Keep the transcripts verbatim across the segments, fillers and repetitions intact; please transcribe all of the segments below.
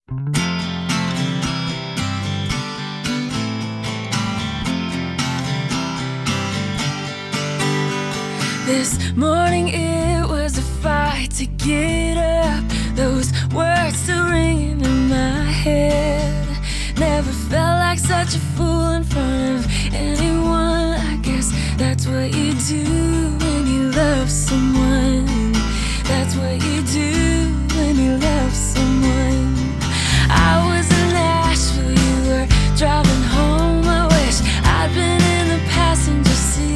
This morning it was a fight to get up. Those words still ringing in my head. Never felt like such a fool in front of anyone. I guess that's what you do when you love someone. That's what you do when you love someone. I was in Nashville, you were driving home. I wish I'd been in the passenger seat.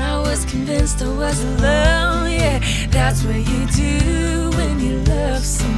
I was alone, yeah. That's what you do when you love someone.